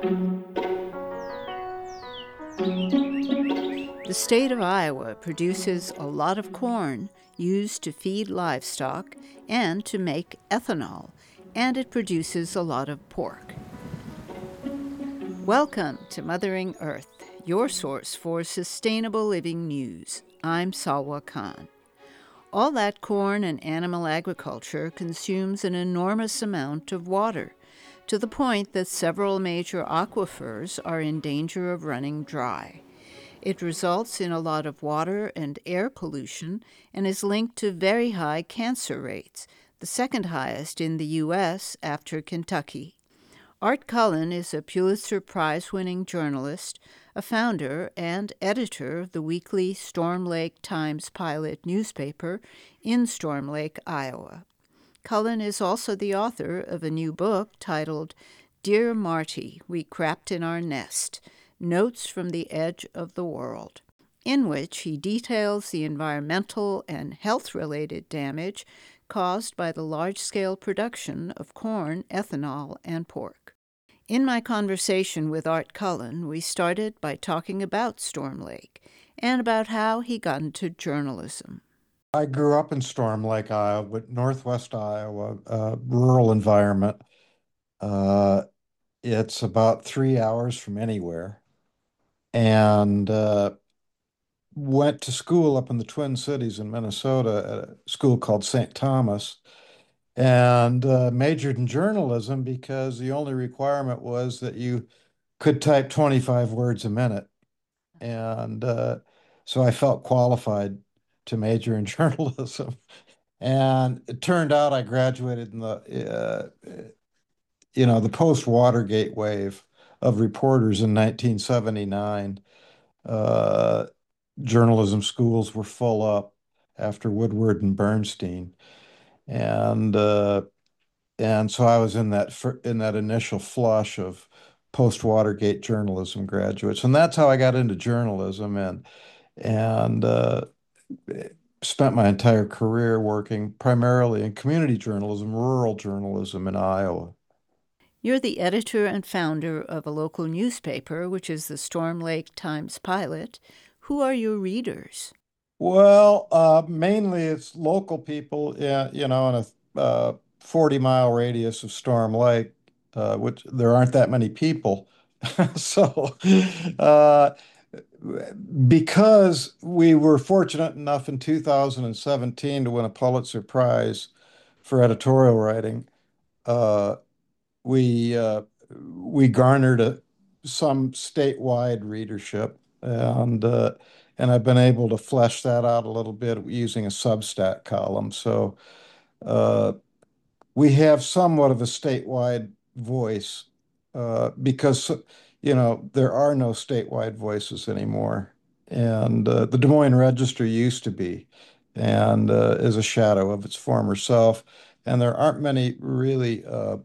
The state of Iowa produces a lot of corn used to feed livestock and to make ethanol, and it produces a lot of pork. Welcome to Mothering Earth, your source for sustainable living news. I'm Salwa Khan. All that corn and animal agriculture consumes an enormous amount of water, to the point that several major aquifers are in danger of running dry. It results in a lot of water and air pollution and is linked to very high cancer rates, the second highest in the U.S. after Kentucky. Art Cullen is a Pulitzer Prize-winning journalist, a founder and editor of the weekly Storm Lake Times Pilot newspaper in Storm Lake, Iowa. Cullen is also the author of a new book titled Dear Marty, We Crapped in Our Nest, Notes from the Edge of the World, in which he details the environmental and health-related damage caused by the large-scale production of corn, ethanol, and pork. In my conversation with Art Cullen, we started by talking about Storm Lake and about how he got into journalism. I grew up in Storm Lake, Iowa, Northwest Iowa, rural environment. Uh, it's about 3 hours from anywhere, and went to school up in the Twin Cities in Minnesota at a school called St. Thomas, and majored in journalism because the only requirement was that you could type 25 words a minute. And so I felt qualified to major in journalism. And it turned out I graduated in the post-Watergate wave of reporters in 1979. Uh, Journalism schools were full up after Woodward and Bernstein, and so I was in that initial flush of post-Watergate journalism graduates, and that's how I got into journalism, and spent my entire career working primarily in community journalism, rural journalism in Iowa. You're the editor and founder of a local newspaper, which is the Storm Lake Times Pilot. Who are your readers? Well, mainly it's local people, yeah, in a 40-mile radius of Storm Lake, which there aren't that many people. So, uh, because we were fortunate enough in 2017 to win a Pulitzer Prize for editorial writing, uh, we uh, we garnered some statewide readership, and I've been able to flesh that out a little bit using a Substack column. So uh, we have somewhat of a statewide voice because there are no statewide voices anymore, and the Des Moines Register used to be, and is a shadow of its former self, and there aren't many really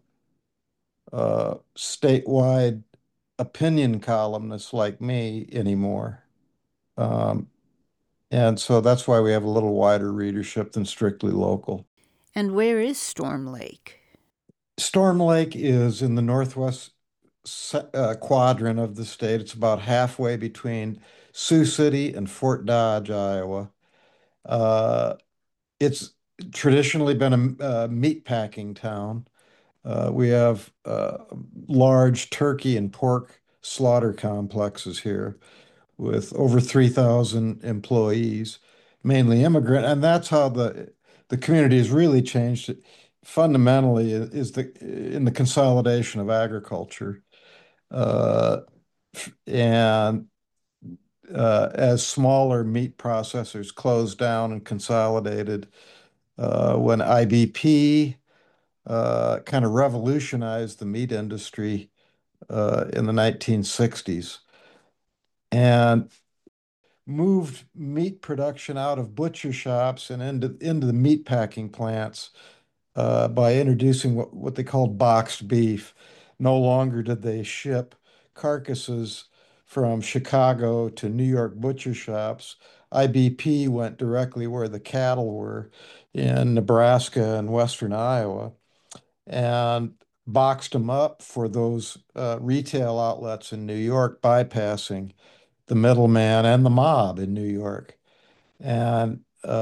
statewide opinion columnists like me anymore. Um, and so that's why we have a little wider readership than strictly local. And where is Storm Lake? Storm Lake is in the northwest quadrant of the state. It's about halfway between Sioux City and Fort Dodge, Iowa. Uh, it's traditionally been a meat packing town. We have large turkey and pork slaughter complexes here with over 3,000 employees, mainly immigrant, and that's how the community has really changed. Fundamentally, is the in the consolidation of agriculture, uh, and as smaller meat processors closed down and consolidated, when IBP kind of revolutionized the meat industry in the 1960s and moved meat production out of butcher shops and into the meat packing plants by introducing what they called boxed beef. No longer did they ship carcasses from Chicago to New York butcher shops. IBP went directly where the cattle were in Nebraska and western Iowa. And boxed them up for those retail outlets in New York, bypassing the middleman and the mob in New York. And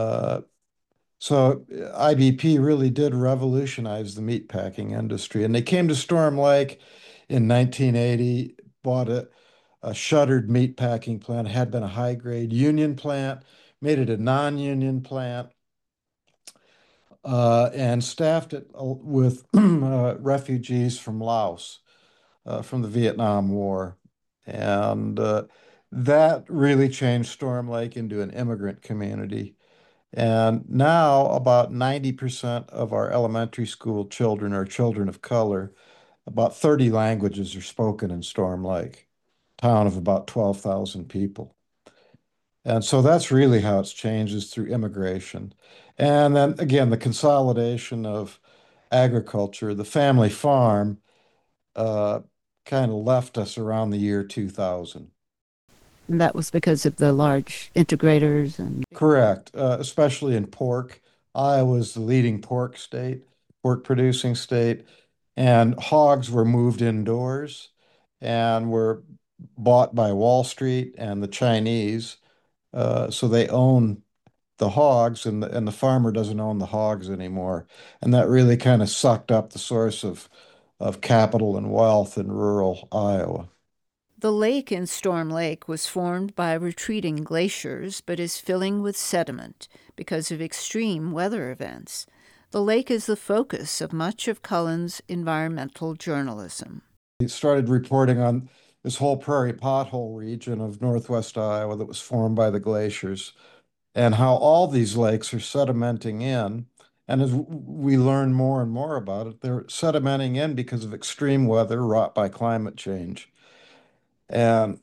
so IBP really did revolutionize the meatpacking industry. And they came to Storm Lake in 1980, bought a shuttered meatpacking plant. It had been a high-grade union plant, made it a non-union plant, and staffed it with refugees from Laos, from the Vietnam War. And that really changed Storm Lake into an immigrant community. And now about 90% of our elementary school children are children of color. About 30 languages are spoken in Storm Lake, town of about 12,000 people. And so that's really how it's changed is through immigration. And then again, the consolidation of agriculture, the family farm, uh, kind of left us around the year 2000. And that was because of the large integrators and Correct, especially in pork. Iowa's the leading pork state, pork producing state, and hogs were moved indoors and were bought by Wall Street and the Chinese. So they own the hogs, and the farmer doesn't own the hogs anymore. And that really kind of sucked up the source of capital and wealth in rural Iowa. the lake in Storm Lake was formed by retreating glaciers but is filling with sediment because of extreme weather events. The lake is the focus of much of Cullen's environmental journalism. He started reporting on this whole prairie pothole region of northwest Iowa that was formed by the glaciers and how all these lakes are sedimenting in. And as we learn more and more about it, they're sedimenting in because of extreme weather wrought by climate change. And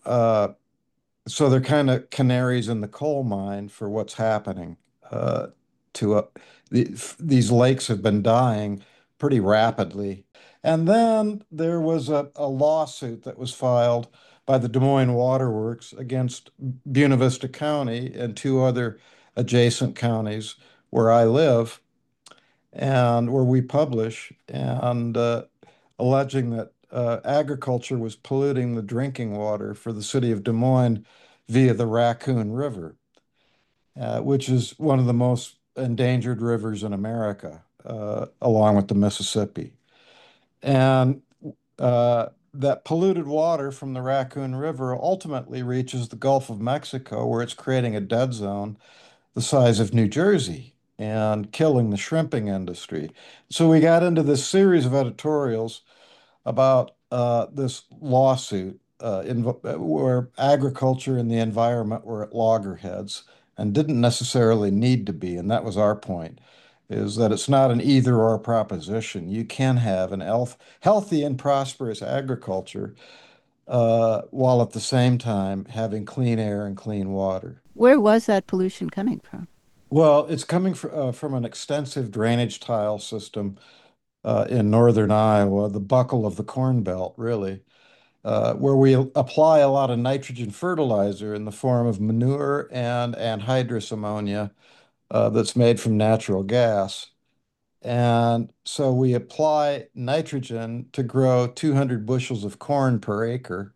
so they're kind of canaries in the coal mine for what's happening uh, to these lakes have been dying pretty rapidly. And then there was a lawsuit that was filed by the Des Moines Water Works against Buena Vista County and two other adjacent counties where I live and where we publish, and alleging that agriculture was polluting the drinking water for the city of Des Moines via the Raccoon River, which is one of the most endangered rivers in America, along with the Mississippi. And that polluted water from the Raccoon River ultimately reaches the Gulf of Mexico, where it's creating a dead zone the size of New Jersey and killing the shrimping industry. So we got into this series of editorials about this lawsuit where agriculture and the environment were at loggerheads and didn't necessarily need to be. And that was our point, is that it's not an either or proposition. You can have an healthy and prosperous agriculture while at the same time having clean air and clean water. Where was that pollution coming from? Well, it's coming from an extensive drainage tile system in northern Iowa, the buckle of the Corn Belt, really, where we apply a lot of nitrogen fertilizer in the form of manure and anhydrous ammonia that's made from natural gas. And so we apply nitrogen to grow 200 bushels of corn per acre.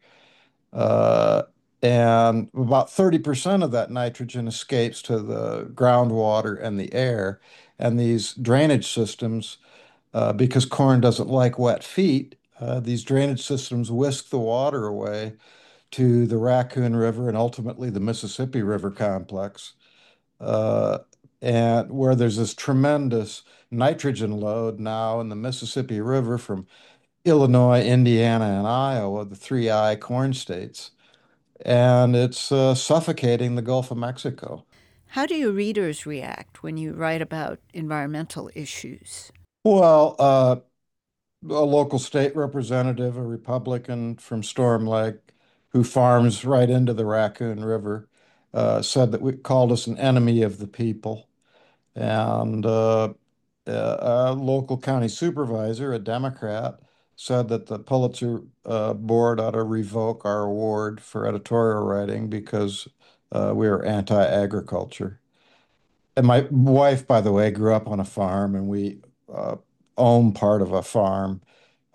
Uh, and about 30% of that nitrogen escapes to the groundwater and the air. And these drainage systems, because corn doesn't like wet feet, these drainage systems whisk the water away to the Raccoon River and ultimately the Mississippi River complex, uh, and where there's this tremendous nitrogen load now in the Mississippi River from Illinois, Indiana, and Iowa, the three I corn states, and it's suffocating the Gulf of Mexico. How do your readers react when you write about environmental issues? Well, a local state representative, a Republican from Storm Lake, who farms right into the Raccoon River, said that we called us an enemy of the people. And a local county supervisor, a Democrat, said that the Pulitzer board ought to revoke our award for editorial writing because we are anti-agriculture. And my wife, by the way, grew up on a farm, and we uh, own part of a farm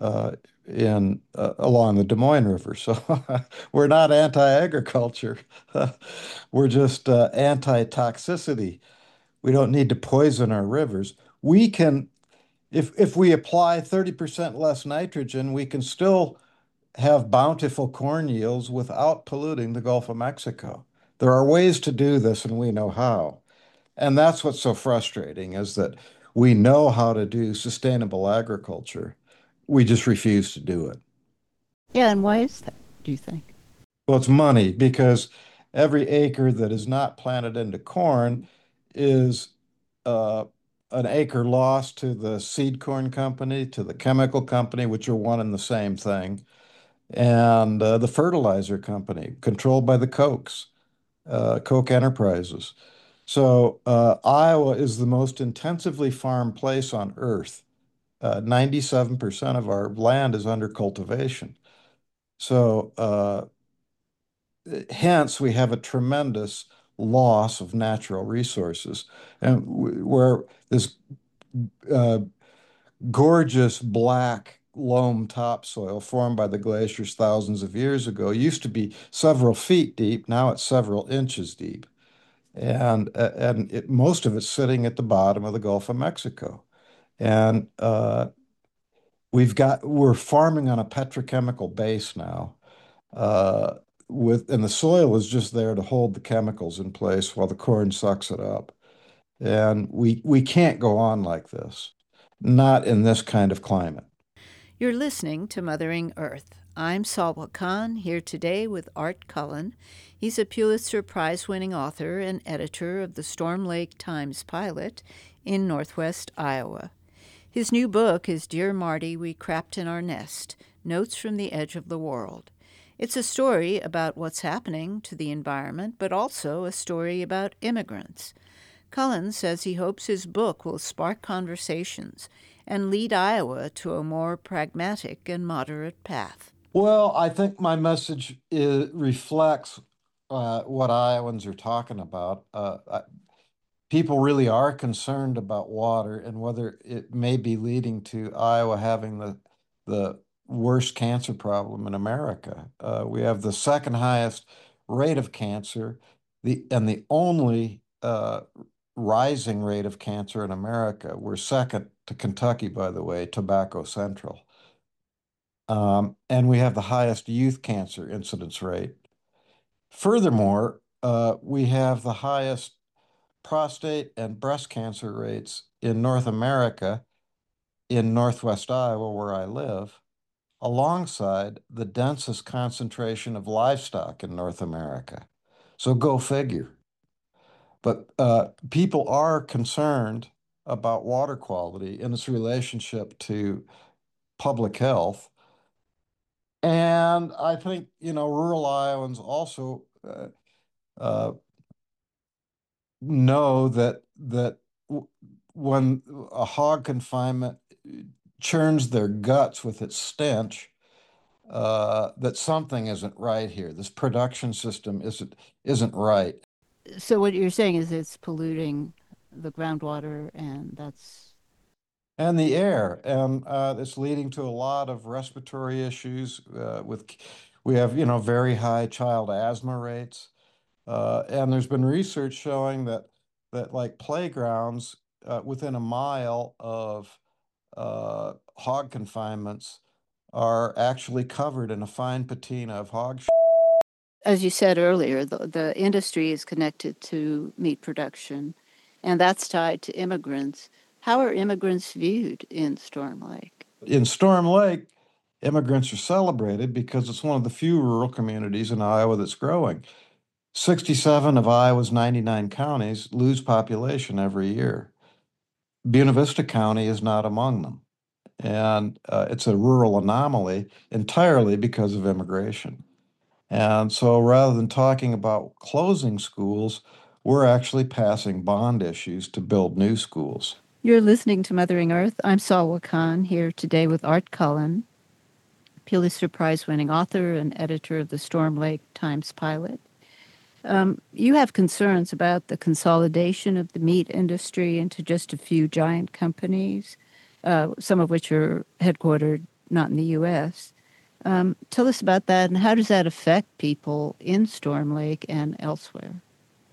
uh, in along the Des Moines River. So we're not anti-agriculture. We're just anti-toxicity. We don't need to poison our rivers. We can, if we apply 30% less nitrogen, we can still have bountiful corn yields without polluting the Gulf of Mexico. There are ways to do this, and we know how. And that's what's so frustrating is that we know how to do sustainable agriculture. We just refuse to do it. Yeah, and why is that, do you think? Well, it's money because every acre that is not planted into corn is uh, an acre lost to the seed corn company, to the chemical company, which are one and the same thing, and the fertilizer company controlled by the Kochs, Koch Enterprises. So Iowa is the most intensively farmed place on earth. 97% of our land is under cultivation. So hence we have a tremendous loss of natural resources. And where this uh, gorgeous black loam topsoil formed by the glaciers thousands of years ago used to be several feet deep, now it's several inches deep. And most of it's sitting at the bottom of the Gulf of Mexico. And we're farming on a petrochemical base now. Uh, and the soil is just there to hold the chemicals in place while the corn sucks it up. And we can't go on like this, not in this kind of climate. You're listening to Mothering Earth. I'm Salwa Khan, here today with Art Cullen. He's a Pulitzer Prize-winning author and editor of the Storm Lake Times Pilot in northwest Iowa. His new book is Dear Marty, We Crapped in Our Nest, Notes from the Edge of the World. It's a story about what's happening to the environment, but also a story about immigrants. Cullen says he hopes his book will spark conversations and lead Iowa to a more pragmatic and moderate path. Well, I think my message reflects what Iowans are talking about. People really are concerned about water and whether it may be leading to Iowa having the worst cancer problem in America. We have the second highest rate of cancer, the only rising rate of cancer in America. We're second to Kentucky, by the way, Tobacco Central. And we have the highest youth cancer incidence rate. Furthermore, we have the highest prostate and breast cancer rates in North America, in Northwest Iowa, where I live, alongside the densest concentration of livestock in North America. So go figure. But people are concerned about water quality and its relationship to public health. And I think, rural Iowans also uh, know that when a hog confinement churns their guts with its stench, that something isn't right here. This production system isn't right. So, what you're saying is it's polluting the groundwater, and that's. And the air, and it's leading to a lot of respiratory issues. We have, very high child asthma rates. And there's been research showing that like playgrounds within a mile of hog confinements are actually covered in a fine patina of hog. As you said earlier, the industry is connected to meat production, and that's tied to immigrants. How are immigrants viewed in Storm Lake? In Storm Lake, immigrants are celebrated because it's one of the few rural communities in Iowa that's growing. 67 of Iowa's 99 counties lose population every year. Buena Vista County is not among them. And it's a rural anomaly entirely because of immigration. And so rather than talking about closing schools, we're actually passing bond issues to build new schools. You're listening to Mothering Earth. I'm Salwa Khan, here today with Art Cullen, Pulitzer Prize-winning author and editor of the Storm Lake Times Pilot. You have concerns about the consolidation of the meat industry into just a few giant companies, some of which are headquartered not in the U.S. Tell us about that, and how does that affect people in Storm Lake and elsewhere?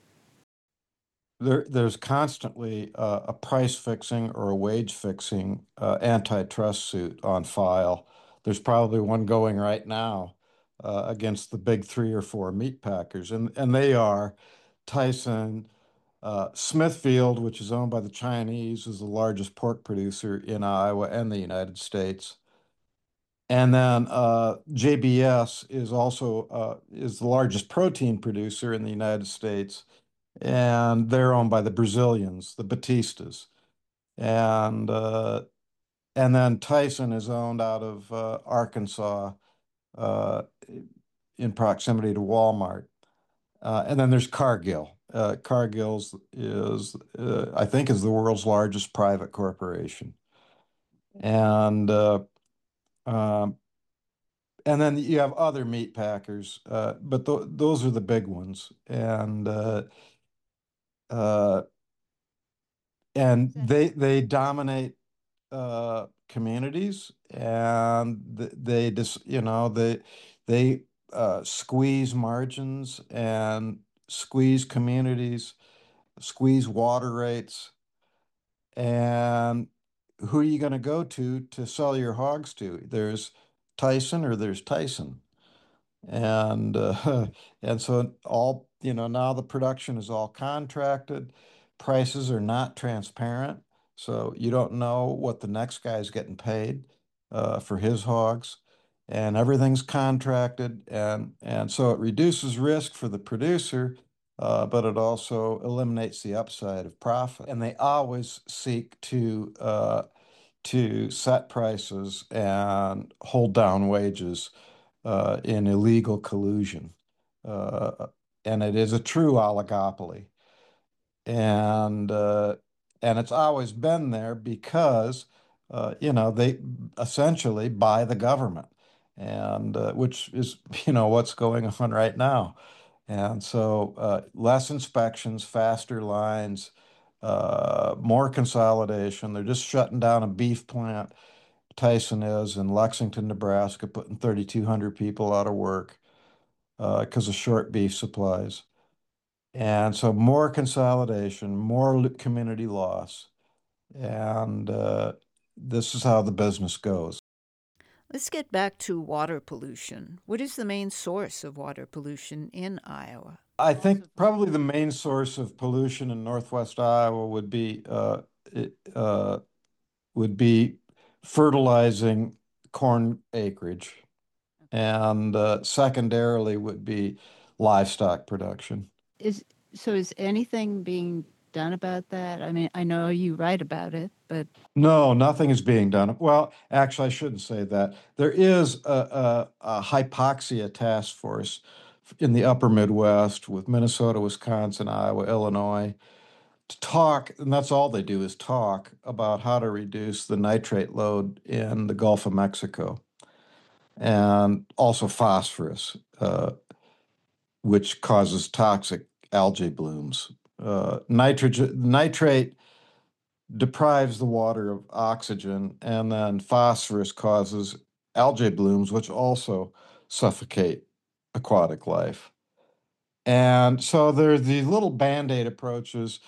There's constantly a price fixing or a wage fixing antitrust suit on file. There's probably one going right now against the big three or four meat packers, and they are Tyson, Smithfield, which is owned by the Chinese, is the largest pork producer in Iowa and the United States. And then JBS is also is the largest protein producer in the United States, and they're owned by the Brazilians, the Batistas. And uh, and then Tyson is owned out of Arkansas, uh, in proximity to Walmart. And then there's Cargill. Cargill's is, I think, is the world's largest private corporation. And um, and then you have other meat packers, but th those are the big ones. Uh, and they dominate communities, and they just they squeeze margins and squeeze communities, squeeze water rates, and who are you going to go to sell your hogs to? There's Tyson or there's Tyson. And and so all, now the production is all contracted. Prices are not transparent, so you don't know what the next guy's getting paid for his hogs, and everything's contracted, and so it reduces risk for the producer, but it also eliminates the upside of profit. And they always seek to set prices and hold down wages in illegal collusion. Uh, and it is a true oligopoly. And uh, and it's always been there because they essentially buy the government, and which is what's going on right now. And so less inspections, faster lines, more consolidation. They're just shutting down a beef plant. Tyson is in Lexington, Nebraska, putting 3,200 people out of work because of short beef supplies. And so more consolidation, more community loss. And this is how the business goes. Let's get back to water pollution. What is the main source of water pollution in Iowa? I think probably the main source of pollution in Northwest Iowa would be fertilizing corn acreage, and secondarily would be livestock production. Is is anything being done about that? I mean, I know you write about it, but No, nothing is being done. Well, actually, I shouldn't say that. There is a hypoxia task force in the upper Midwest with Minnesota, Wisconsin, Iowa, Illinois to talk, and that's all they do is talk about how to reduce the nitrate load in the Gulf of Mexico, and also phosphorus, which causes toxic algae blooms. Nitrate deprives the water of oxygen, and then phosphorus causes algae blooms, which also suffocate aquatic life. And so there's these little band-aid approaches.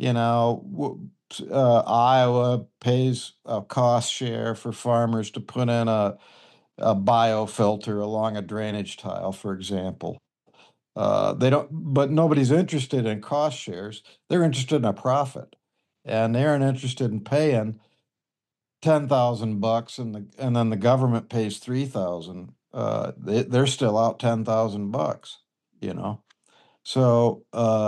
Iowa pays a cost share for farmers to put in a biofilter along a drainage tile, for example. They don't, but nobody's interested in cost shares. They're interested in a profit, and they aren't interested in paying 10,000 bucks, and then the government pays 3,000. They're still out 10,000 bucks, you know. So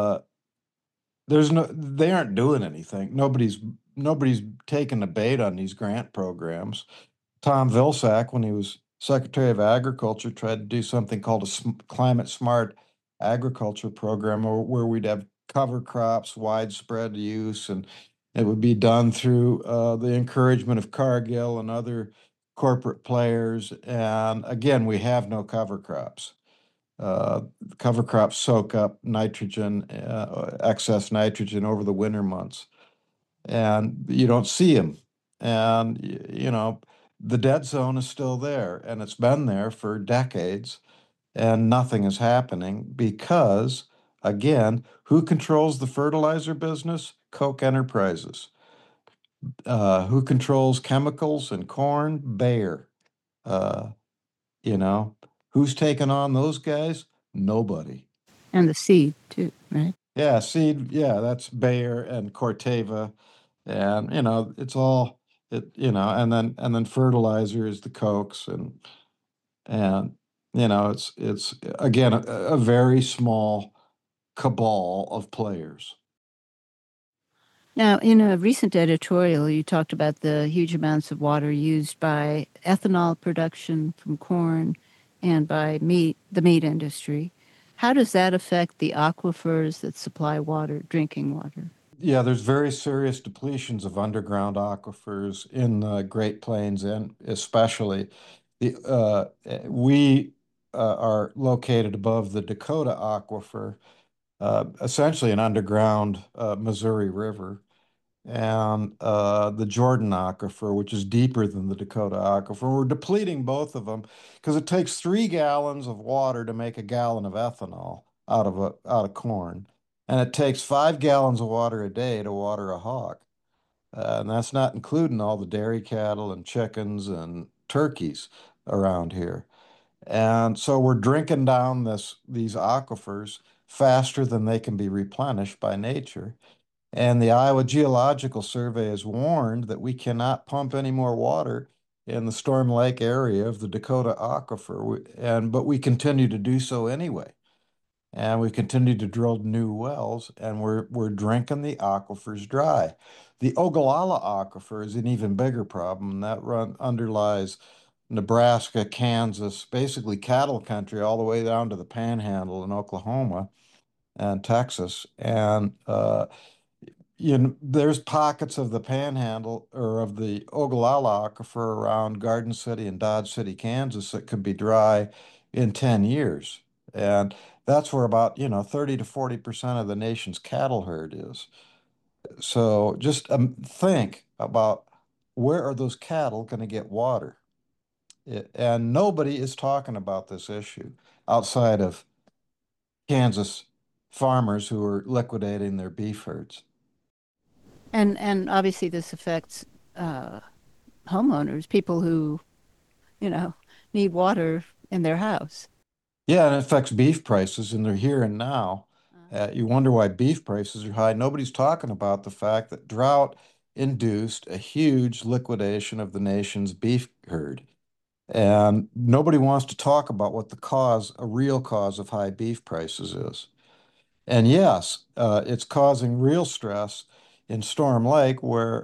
they aren't doing anything. Nobody's taking the bait on these grant programs. Tom Vilsack, when he was Secretary of Agriculture, tried to do something called a climate smart agriculture program, where we'd have cover crops, widespread use, and it would be done through the encouragement of Cargill and other corporate players. And again, we have no cover crops. Uh, Cover crops soak up nitrogen, excess nitrogen over the winter months, and you don't see them. And the dead zone is still there, and it's been there for decades, and nothing is happening because, again, who controls the fertilizer business? Koch Enterprises. Who controls chemicals and corn? Bayer. Uh, you know, who's taken on those guys? Nobody. And the seed, too, right? Yeah, seed, yeah, that's Bayer and Corteva, and it's all and then fertilizer is the Kochs, and it's again a very small cabal of players. Now, in a recent editorial, you talked about the huge amounts of water used by ethanol production from corn and by the meat industry. How does that affect the aquifers that supply water, drinking water? Yeah, there's very serious depletions of underground aquifers in the Great Plains, and especially we are located above the Dakota Aquifer, essentially an underground Missouri River, and the Jordan Aquifer, which is deeper than the Dakota Aquifer. We're depleting both of them because it takes 3 gallons of water to make a gallon of ethanol out of corn, and it takes 5 gallons of water a day to water a hog. And that's not including all the dairy cattle and chickens and turkeys around here. And so we're drinking down these aquifers faster than they can be replenished by nature. And the Iowa Geological Survey has warned that we cannot pump any more water in the Storm Lake area of the Dakota Aquifer, but we continue to do so anyway. And we continue to drill new wells, and we're drinking the aquifers dry. The Ogallala Aquifer is an even bigger problem, and that underlies Nebraska, Kansas, basically cattle country all the way down to the Panhandle in Oklahoma and Texas. And there's pockets of the Panhandle or of the Ogallala Aquifer around Garden City and Dodge City, Kansas, that could be dry in 10 years. And that's where about, 30 to 40% of the nation's cattle herd is. So just think about, where are those cattle going to get water? And nobody is talking about this issue outside of Kansas farmers who are liquidating their beef herds. And obviously this affects uh, homeowners, people who, you know, need water in their house. Yeah, and it affects beef prices, and they're here and now. You wonder why beef prices are high. Nobody's talking about the fact that drought induced a huge liquidation of the nation's beef herd. And nobody wants to talk about what a real cause of high beef prices is. And yes, it's causing real stress in Storm Lake, where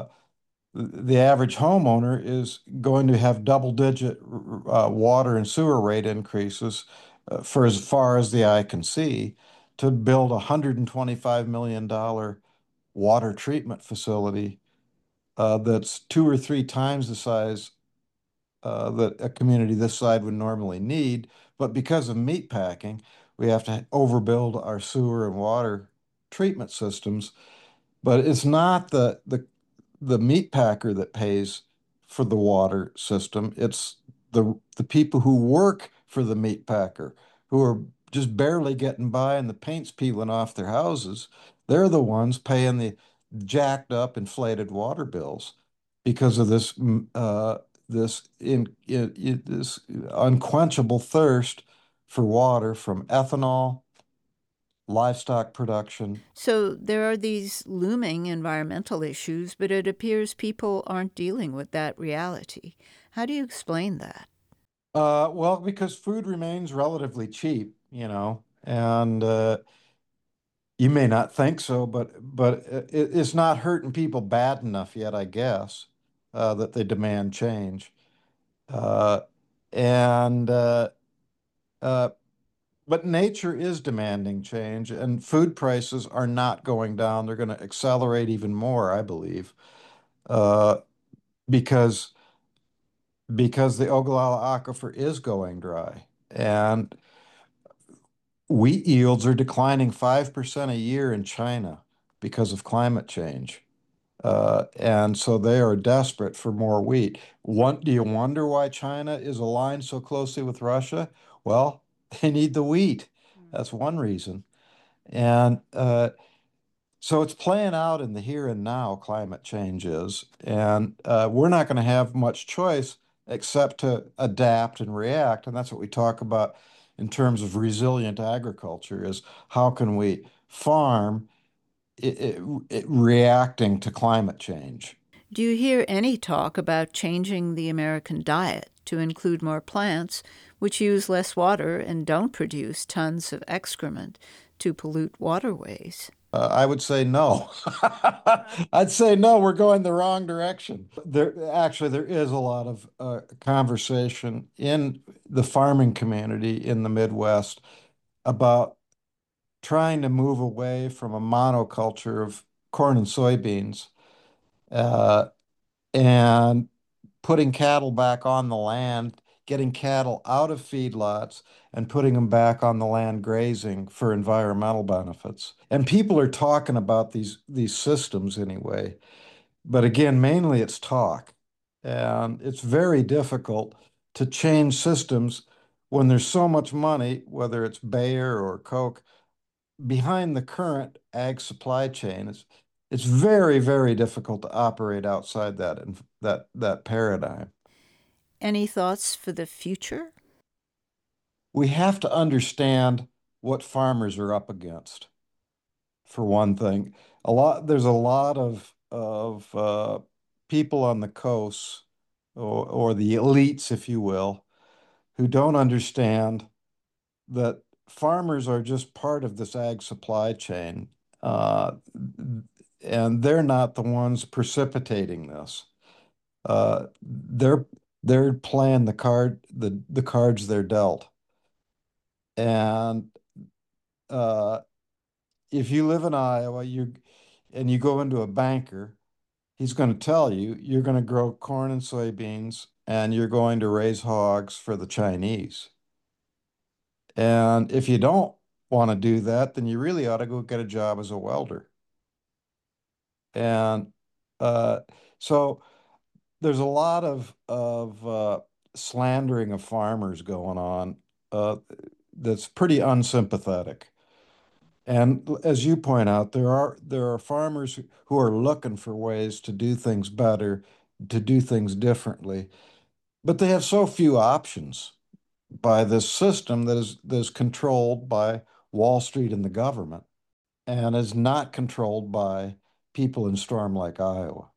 the average homeowner is going to have double-digit water and sewer rate increases for as far as the eye can see to build a $125 million water treatment facility that's 2 or 3 times the size that a community this side would normally need. But because of meat packing, we have to overbuild our sewer and water treatment systems. But it's not the meat packer that pays for the water system. It's the people who work for the meat packer, who are just barely getting by and the paint's peeling off their houses. They're the ones paying the jacked up inflated water bills because of this unquenchable thirst for water from ethanol, livestock production. So there are these looming environmental issues, but it appears people aren't dealing with that reality. How do you explain that? Well, because food remains relatively cheap, and you may not think so, but it's not hurting people bad enough yet, I guess, that they demand change. Uh, and uh, but nature is demanding change, and food prices are not going down. They're going to accelerate even more, I believe, uh, because the Ogallala Aquifer is going dry, and wheat yields are declining 5% a year in China because of climate change. And so they are desperate for more wheat. Do you wonder why China is aligned so closely with Russia? Well, they need the wheat. That's one reason. And so it's playing out in the here and now, climate change is. And we're not going to have much choice except to adapt and react. And that's what we talk about in terms of resilient agriculture is how can we farm reacting to climate change. Do you hear any talk about changing the American diet to include more plants which use less water and don't produce tons of excrement to pollute waterways? I would say no. I'd say no, we're going the wrong direction. There is a lot of conversation in the farming community in the Midwest about trying to move away from a monoculture of corn and soybeans uh, and putting cattle back on the land, getting cattle out of feedlots and putting them back on the land grazing for environmental benefits. And people are talking about these systems anyway. But again, mainly it's talk. And it's very difficult to change systems when there's so much money, whether it's Bayer or Koch, behind the current ag supply chain. It's very, very difficult to operate outside that paradigm. Any thoughts for the future? We have to understand what farmers are up against, for one thing. There's a lot of people on the coast or the elites, if you will, who don't understand that farmers are just part of this ag supply chain, and they're not the ones precipitating this. They're playing the cards they're dealt. And uh, if you live in Iowa, you go into a banker, he's going to tell you you're going to grow corn and soybeans and you're going to raise hogs for the Chinese. And if you don't want to do that, then you really ought to go get a job as a welder. And uh, so there's a lot of slandering of farmers going on that's pretty unsympathetic. And as you point out, there are farmers who are looking for ways to do things better, to do things differently, but they have so few options by this system that is controlled by Wall Street and the government and is not controlled by people in Storm Lake, Iowa.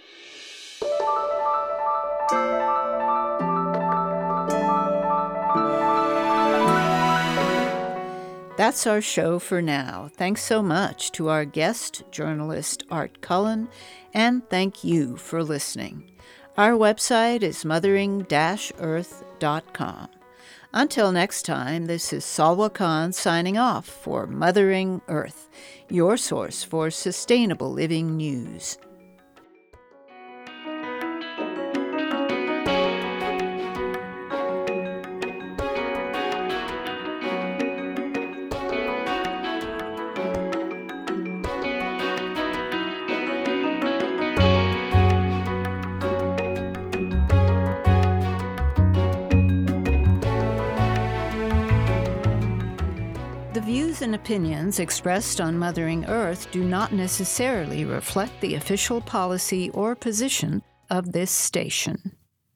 That's our show for now. Thanks so much to our guest, journalist Art Cullen, and thank you for listening. Our website is mothering-earth.com. Until next time, this is Salwa Khan signing off for Mothering Earth, your source for sustainable living news. The views and opinions expressed on Mothering Earth do not necessarily reflect the official policy or position of this station.